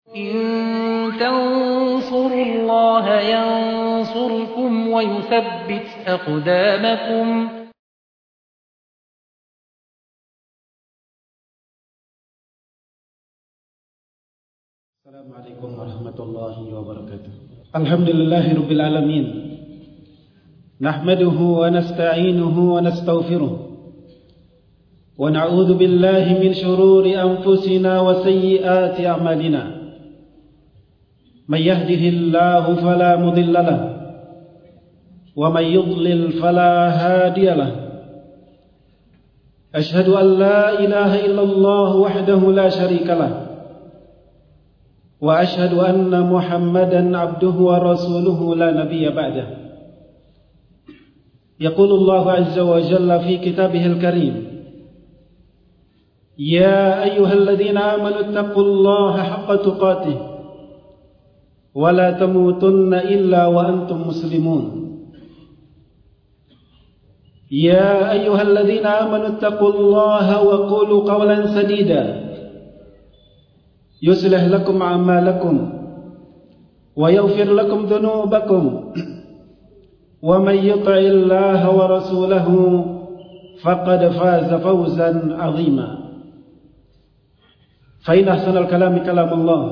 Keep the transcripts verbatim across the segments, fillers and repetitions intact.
إن تنصروا الله ينصركم ويثبت أقدامكم. Assalamualaikum warahmatullahi wabarakatuh. Alhamdulillahirabbil alamin. Nahmaduhu wa nasta'inuhu wa nastaghfiruh. Wa na'udzu billahi min shururi anfusina wa sayyiati a'malina. May yahdihillahu fala mudilla lahu wa may yudlil fala hadiya lahu. Ashhadu an la ilaha illallah wahdahu la sharika lahu wa ashhadu anna Muhammadan abduhu wa rasuluhu la nabiyya ba'dahu. Yaqulu Allah azza wa jalla fi kitabihil karim, ya ayyuhalladzina amanu taqullaha haqqa tuqatih wa la tamutunna illa wa antum muslimun. Ya ayyuhalladzina amanu taqullaha wa qulu qawlan sadida yuslih lakum a'malakum wa yaghfir lakum dhunubakum wa may yuti'illaha wa rasulahu faqad faza fawzan 'azima. Fa inna ahsanal kalami kalamullah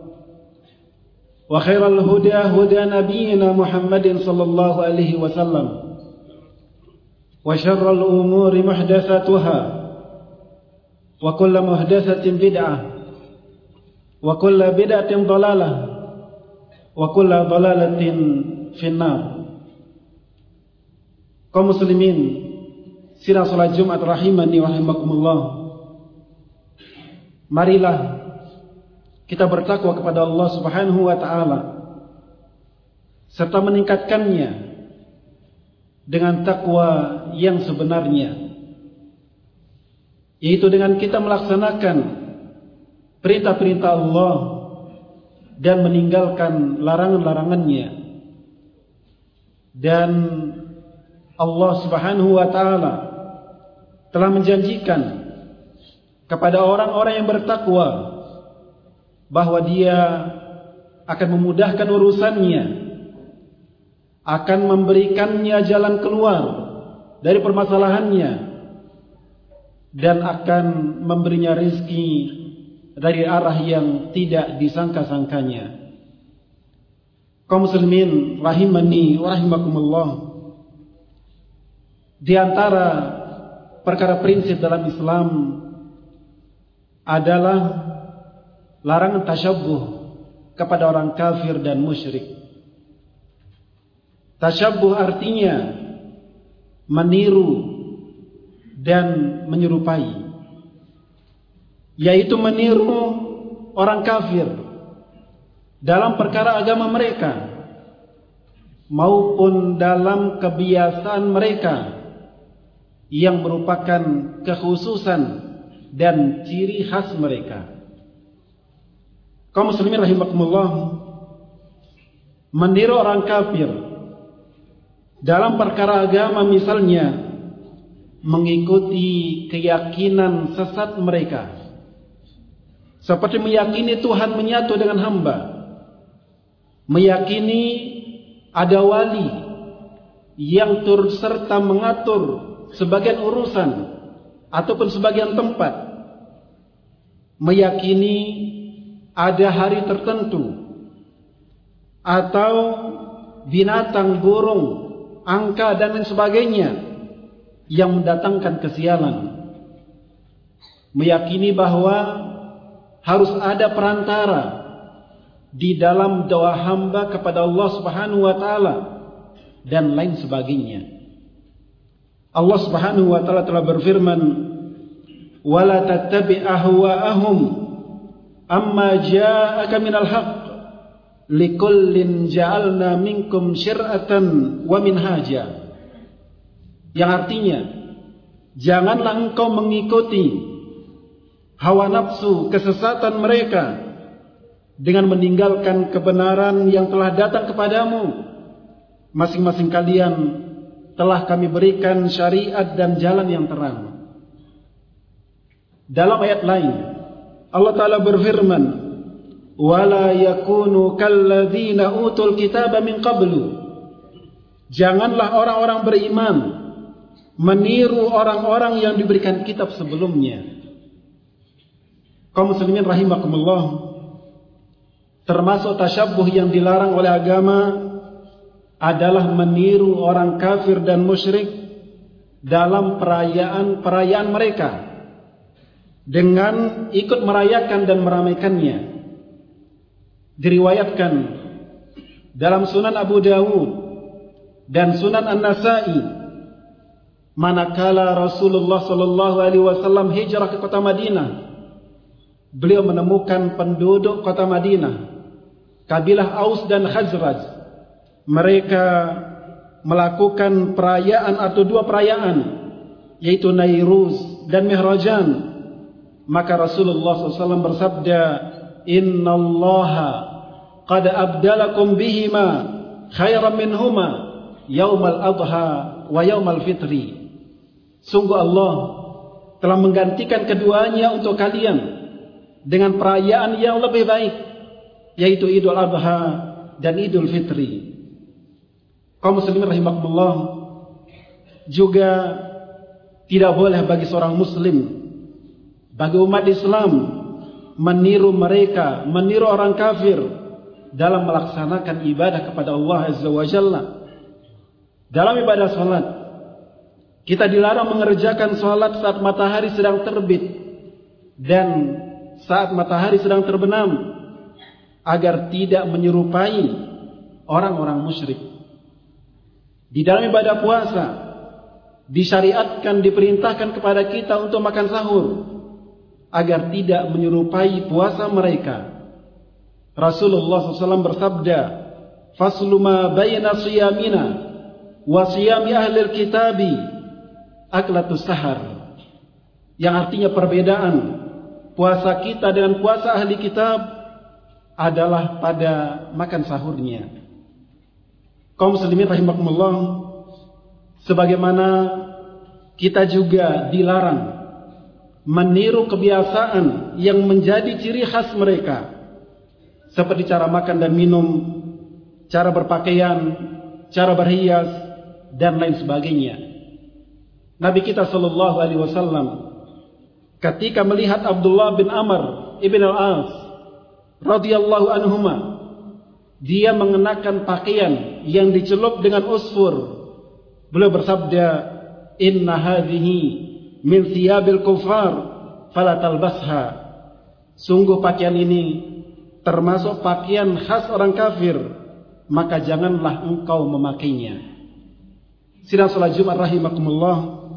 wa khairal huda huda nabiyyina Muhammadin sallallahu alaihi wasallam wa syarrul umuri muhdatsatuha wa kullu muhdatsatin bid'ah wa kullu bid'atin dhalalah wa kullu dhalalatin finnar. Kaum muslimin sidang salat Jumat rahimani wa rahimakumullah, marilah kita bertakwa kepada Allah Subhanahu wa taala serta meningkatkannya dengan takwa yang sebenarnya, yaitu dengan kita melaksanakan perintah-perintah Allah dan meninggalkan larangan-larangannya. Dan Allah Subhanahu wa taala telah menjanjikan kepada orang-orang yang bertakwa bahwa Dia akan memudahkan urusannya, akan memberikannya jalan keluar dari permasalahannya, dan akan memberinya rezeki dari arah yang tidak disangka-sangkanya. Kaum muslimin rahimani wa rahimakumullah, di antara perkara prinsip dalam Islam adalah larangan tasyabbuh kepada orang kafir dan musyrik. Tasyabbuh artinya meniru dan menyerupai, yaitu meniru orang kafir dalam perkara agama mereka maupun dalam kebiasaan mereka yang merupakan kekhususan dan ciri khas mereka. Kaum muslimin rahimakumullah, meniru orang kafir dalam perkara agama misalnya mengikuti keyakinan sesat mereka, seperti meyakini Tuhan menyatu dengan hamba, meyakini ada wali yang turut serta mengatur sebagian urusan ataupun sebagian tempat, meyakini ada hari tertentu atau binatang, burung, angka dan lain sebagainya yang mendatangkan kesialan, meyakini bahwa harus ada perantara di dalam doa hamba kepada Allah Subhanahu wa taala dan lain sebagainya. Allah Subhanahu wa taala telah berfirman, "Wala tattabi' ahwa'ahum amma ja'aka minal haqq likullin ja'alna minkum syir'atan wa minhaja." Yang artinya, janganlah engkau mengikuti hawa nafsu kesesatan mereka dengan meninggalkan kebenaran yang telah datang kepadamu. Masing-masing kalian telah kami berikan syariat dan jalan yang terang. Dalam ayat lain Allah Ta'ala berfirman, wala yakunu kalladzina utul kitaba min qablu. Janganlah orang-orang beriman meniru orang-orang yang diberikan kitab sebelumnya. Kaum muslimin rahimakumullah, termasuk tasyabbuh yang dilarang oleh agama adalah meniru orang kafir dan musyrik dalam perayaan-perayaan mereka dengan ikut merayakan dan meramaikannya. Diriwayatkan dalam Sunan Abu Dawud dan Sunan An-Nasa'i, manakala Rasulullah sallallahu alaihi wasallam hijrah ke kota Madinah, beliau menemukan penduduk kota Madinah, kabilah Aus dan Khazraj. Mereka melakukan perayaan atau dua perayaan, yaitu Nairuz dan Mihrajan. Maka Rasulullah sallallahu alaihi wasallam bersabda, Inna Allaha qad abdalakum bihima khairan minhuma yaumal adha wa yaumal fitri. Sungguh Allah telah menggantikan keduanya untuk kalian dengan perayaan yang lebih baik, yaitu Idul Adha dan Idul Fitri. Kaum muslimin rahimakumullah, juga tidak boleh bagi seorang muslim, bagi umat Islam, meniru mereka, meniru orang kafir dalam melaksanakan ibadah kepada Allah Azza wa Jalla. Dalam ibadah salat, kita dilarang mengerjakan salat saat matahari sedang terbit dan saat matahari sedang terbenam, agar tidak menyerupai orang-orang musyrik. Di dalam ibadah puasa disyariatkan, diperintahkan kepada kita untuk makan sahur agar tidak menyerupai puasa mereka. Rasulullah sallallahu alaihi wasallam bersabda, "Faslu ma baina siyamina wa siyami ahli kitabi aklatus sahar." Yang artinya perbedaan puasa kita dengan puasa ahli kitab adalah pada makan sahurnya. Kaum muslimin rahimakumullah, sebagaimana kita juga dilarang meniru kebiasaan yang menjadi ciri khas mereka, seperti cara makan dan minum, cara berpakaian, cara berhias, dan lain sebagainya. Nabi kita sallallahu alaihi wasallam ketika melihat Abdullah bin Amr ibn al-As radhiyallahu anhuma, dia mengenakan pakaian yang dicelup dengan usfur, beliau bersabda, "Inna hadhihi min thiyabil kufar fala talbasha." Sungguh pakaian ini termasuk pakaian khas orang kafir, maka janganlah engkau memakainya. Sidang salat Jumat rahimakumullah,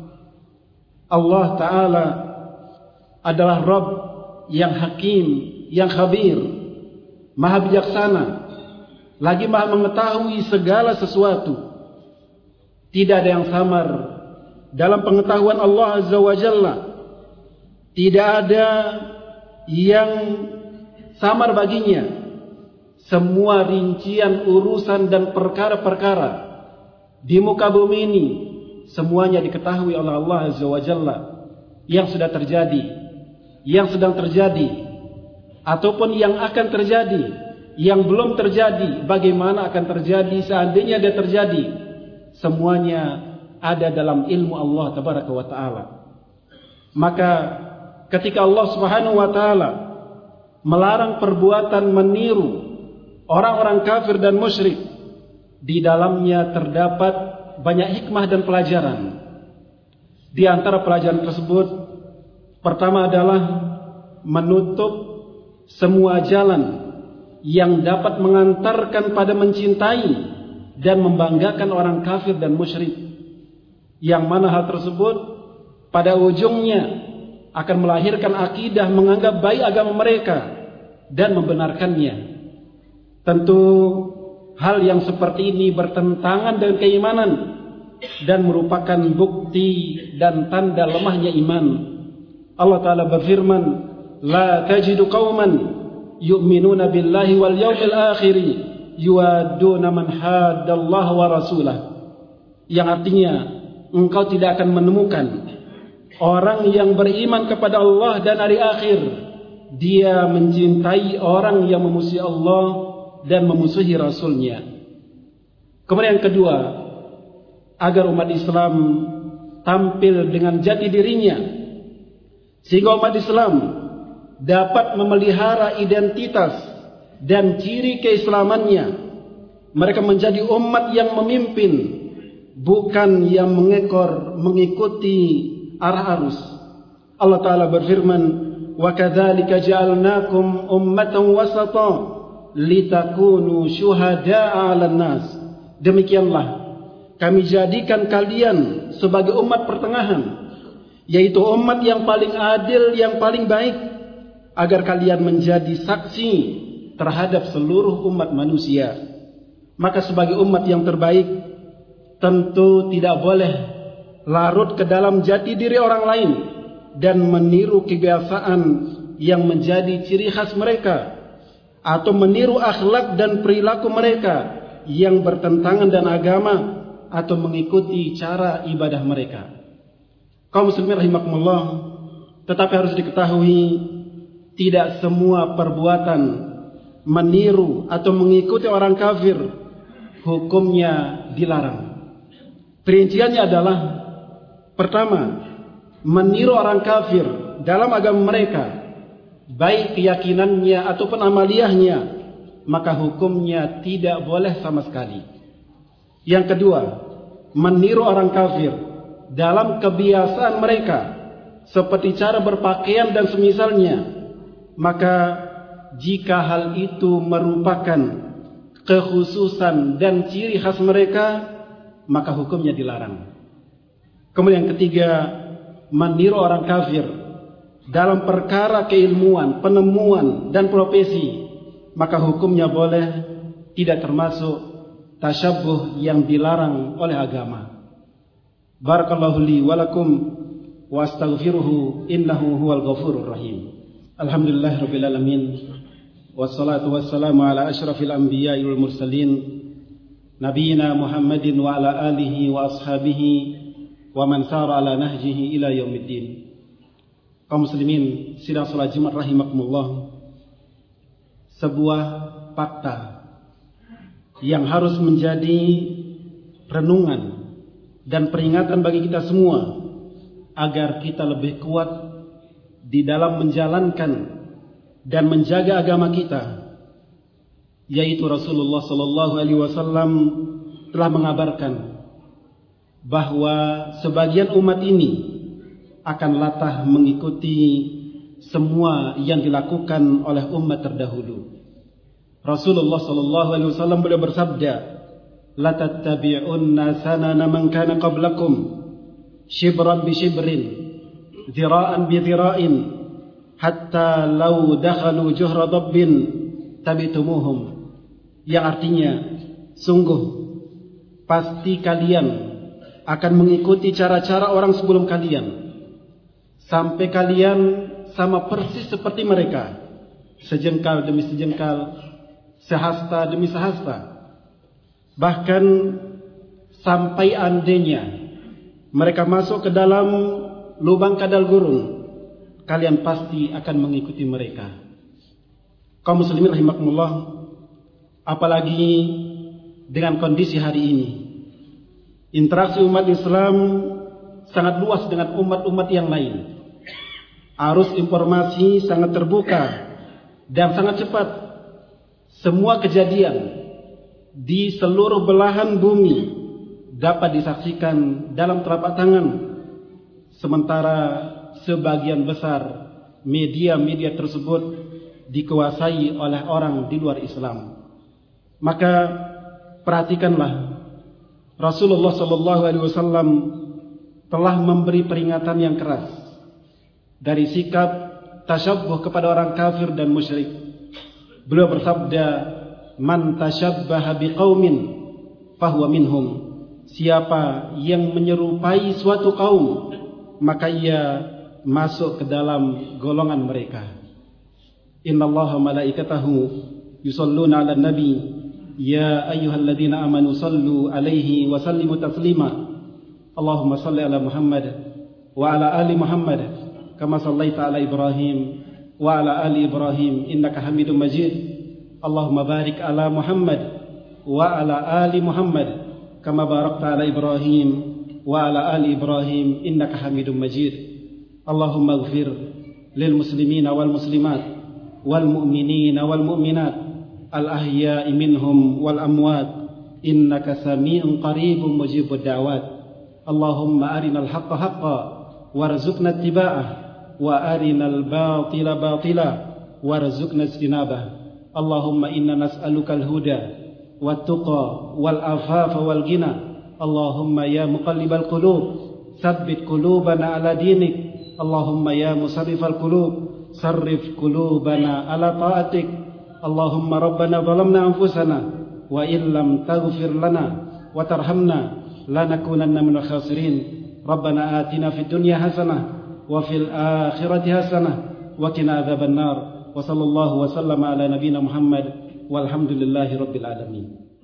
Allah Ta'ala adalah Rabb yang hakim, yang khabir, maha bijaksana, lagi maha mengetahui segala sesuatu. Tidak ada yang samar dalam pengetahuan Allah Azza wa Jalla. Tidak ada yang samar baginya. Semua rincian urusan dan perkara-perkara di muka bumi ini semuanya diketahui oleh Allah Azza wa Jalla, yang sudah terjadi, yang sedang terjadi, ataupun yang akan terjadi, yang belum terjadi, bagaimana akan terjadi seandainya dia terjadi. Semuanya ada dalam ilmu Allah Tabaraka wa Ta'ala. Maka ketika Allah Subhanahu wa Ta'ala melarang perbuatan meniru orang-orang kafir dan musyrik, di dalamnya terdapat banyak hikmah dan pelajaran. Di antara pelajaran tersebut, pertama adalah menutup semua jalan yang dapat mengantarkan pada mencintai dan membanggakan orang kafir dan musyrik, yang mana hal tersebut pada ujungnya akan melahirkan akidah menganggap baik agama mereka dan membenarkannya. Tentu hal yang seperti ini bertentangan dengan keimanan dan merupakan bukti dan tanda lemahnya iman. Allah Ta'ala berfirman, "La tajidu qauman yu'minuna billahi wal yawmil akhir yuwadduna man haddallaha wa rasulah." Yang artinya, engkau tidak akan menemukan orang yang beriman kepada Allah dan hari akhir dia mencintai orang yang memusuhi Allah dan memusuhi Rasulnya. Kemudian yang kedua, agar umat Islam tampil dengan jati dirinya, sehingga umat Islam dapat memelihara identitas dan ciri keislamannya. Mereka menjadi umat yang memimpin, bukan yang mengekor mengikuti arah arus. Allah Ta'ala berfirman, wa kadzalika ja'alnakum ummatan wasata litakunu syuhada'a 'alan nas. Demikianlah kami jadikan kalian sebagai umat pertengahan, yaitu umat yang paling adil, yang paling baik, agar kalian menjadi saksi terhadap seluruh umat manusia. Maka sebagai umat yang terbaik, tentu tidak boleh larut ke dalam jati diri orang lain dan meniru kebiasaan yang menjadi ciri khas mereka, atau meniru akhlak dan perilaku mereka yang bertentangan dengan agama, atau mengikuti cara ibadah mereka. Kaum muslimin rahimakumullah, tetapi harus diketahui, tidak semua perbuatan meniru atau mengikuti orang kafir hukumnya dilarang. Perinciannya adalah, pertama, meniru orang kafir dalam agama mereka, baik keyakinannya ataupun amaliyahnya, maka hukumnya tidak boleh sama sekali. Yang kedua, meniru orang kafir dalam kebiasaan mereka, seperti cara berpakaian dan semisalnya, maka jika hal itu merupakan kekhususan dan ciri khas mereka, maka hukumnya dilarang. Kemudian yang ketiga, meniru orang kafir dalam perkara keilmuan, penemuan dan profesi, maka hukumnya boleh, tidak termasuk tasyabbuh yang dilarang oleh agama. Barakallahu li wa lakum wa astaghfiruhu innahu huwal ghafurur rahim. Alhamdulillahirabbil alamin. Wassalatu wassalamu ala asyrafil anbiya'i wal mursalin nabiyina Muhammadin wa ala alihi wa ashabihi wa man sara ala nahjihi ila yaumiddin. Kaum muslimin sidang salat Jumat rahimakumullah, sebuah fakta yang harus menjadi renungan dan peringatan bagi kita semua agar kita lebih kuat di dalam menjalankan dan menjaga agama kita, yaitu Rasulullah sallallahu alaihi wasallam telah mengabarkan bahwa sebagian umat ini akan latah mengikuti semua yang dilakukan oleh umat terdahulu. Rasulullah sallallahu alaihi wasallam beliau bersabda, la tattabi'unna sanana man kana qablakum shibran bi shibrin, dhira'an bi dhira'in, hatta law dakhalu juhra dabbin tabitumuhum. Yang artinya, sungguh pasti kalian akan mengikuti cara-cara orang sebelum kalian, sampai kalian sama persis seperti mereka, sejengkal demi sejengkal, sehasta demi sehasta. Bahkan sampai andainya mereka masuk ke dalam lubang kadal gurun, kalian pasti akan mengikuti mereka. Kaum muslimin rahimakumullah, apalagi dengan kondisi hari ini, interaksi umat Islam sangat luas dengan umat-umat yang lain. Arus informasi sangat terbuka dan sangat cepat. Semua kejadian di seluruh belahan bumi dapat disaksikan dalam telapak tangan. Sementara sebagian besar media-media tersebut dikuasai oleh orang di luar Islam. Maka perhatikanlah, Rasulullah sallallahu alaihi wasallam telah memberi peringatan yang keras dari sikap tasyabbuh kepada orang kafir dan musyrik. Beliau bersabda, man tasyabbaha biqaumin fahuwa minhum. Siapa yang menyerupai suatu kaum, maka ia masuk ke dalam golongan mereka. Innallaha malaikatahu yusalluna 'alan nabi ya ayyuhalladzina amanu sallu 'alaihi wa sallimu taslima. Allahumma salli ala Muhammad wa ala ali Muhammad kama sallaita ala Ibrahim وعلى آل إبراهيم إنك حميد مجيد اللهم بارك على محمد وعلى آل محمد كما باركت على إبراهيم وعلى آل إبراهيم إنك حميد مجيد اللهم اغفر للمسلمين والمسلمات والمؤمنين والمؤمنات الأحياء منهم والأموات إنك سميع قريب مجيب الدعوات اللهم أرنا الحق حقا وارزقنا اتباعه وأرنا الباطل باطلا وارزقنا اجتنابه اللهم إنا نسألك الهدى والتقى والعفاف والغنى اللهم يا مقلب القلوب ثبت قلوبنا على دينك اللهم يا مصرف القلوب صرف قلوبنا على طاعتك اللهم ربنا ظلمنا أنفسنا وإن لم تغفر لنا وترحمنا لنكونن من الخاسرين ربنا آتنا في الدنيا حسنة وفي الآخرة حسنة وقنا عذاب النار وصلى الله وسلم على نبينا محمد والحمد لله رب العالمين.